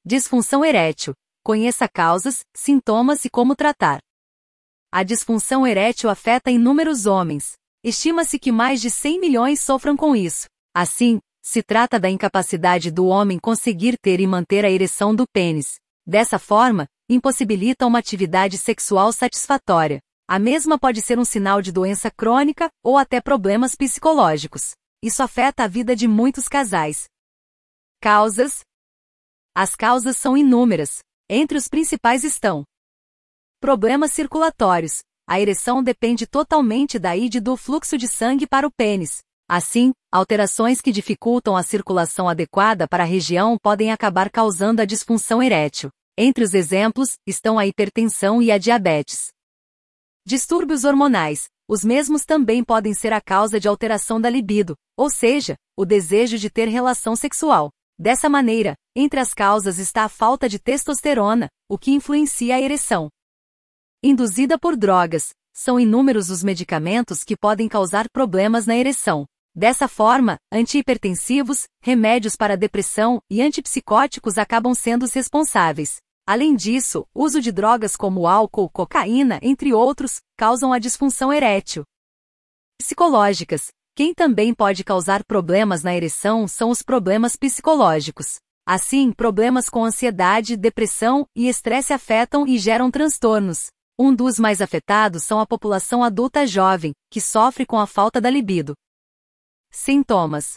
Disfunção erétil. Conheça causas, sintomas e como tratar. A disfunção erétil afeta inúmeros homens. Estima-se que mais de 100 milhões sofram com isso. Assim, se trata da incapacidade do homem conseguir ter e manter a ereção do pênis. Dessa forma, impossibilita uma atividade sexual satisfatória. A mesma pode ser um sinal de doença crônica ou até problemas psicológicos. Isso afeta a vida de muitos casais. Causas. As causas são inúmeras. Entre os principais estão: problemas circulatórios. A ereção depende totalmente da ida do fluxo de sangue para o pênis. Assim, alterações que dificultam a circulação adequada para a região podem acabar causando a disfunção erétil. Entre os exemplos, estão a hipertensão e a diabetes. Distúrbios hormonais. Os mesmos também podem ser a causa de alteração da libido, ou seja, o desejo de ter relação sexual. Dessa maneira, entre as causas está a falta de testosterona, o que influencia a ereção. Induzida por drogas. São inúmeros os medicamentos que podem causar problemas na ereção. Dessa forma, antihipertensivos, remédios para depressão e antipsicóticos acabam sendo os responsáveis. Além disso, uso de drogas como álcool, cocaína, entre outros, causam a disfunção erétil. Psicológicas. Quem também pode causar problemas na ereção são os problemas psicológicos. Assim, problemas com ansiedade, depressão e estresse afetam e geram transtornos. Um dos mais afetados são a população adulta jovem, que sofre com a falta da libido. Sintomas.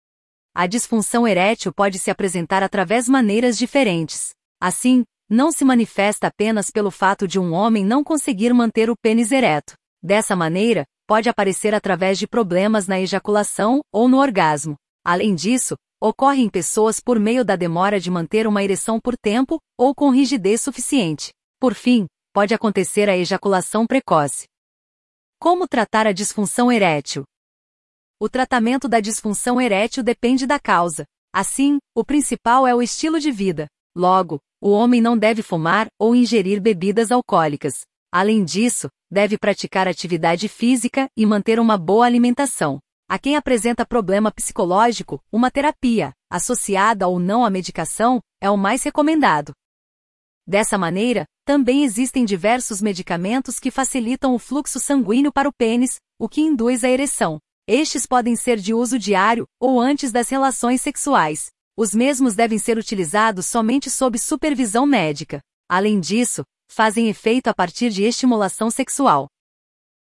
A disfunção erétil pode se apresentar através de maneiras diferentes. Assim, não se manifesta apenas pelo fato de um homem não conseguir manter o pênis ereto. Dessa maneira, pode aparecer através de problemas na ejaculação ou no orgasmo. Além disso, ocorre em pessoas por meio da demora de manter uma ereção por tempo, ou com rigidez suficiente. Por fim, pode acontecer a ejaculação precoce. Como tratar a disfunção erétil? O tratamento da disfunção erétil depende da causa. Assim, o principal é o estilo de vida. Logo, o homem não deve fumar ou ingerir bebidas alcoólicas. Além disso, deve praticar atividade física e manter uma boa alimentação. A quem apresenta problema psicológico, uma terapia, associada ou não à medicação, é o mais recomendado. Dessa maneira, também existem diversos medicamentos que facilitam o fluxo sanguíneo para o pênis, o que induz a ereção. Estes podem ser de uso diário ou antes das relações sexuais. Os mesmos devem ser utilizados somente sob supervisão médica. Além disso, fazem efeito a partir de estimulação sexual.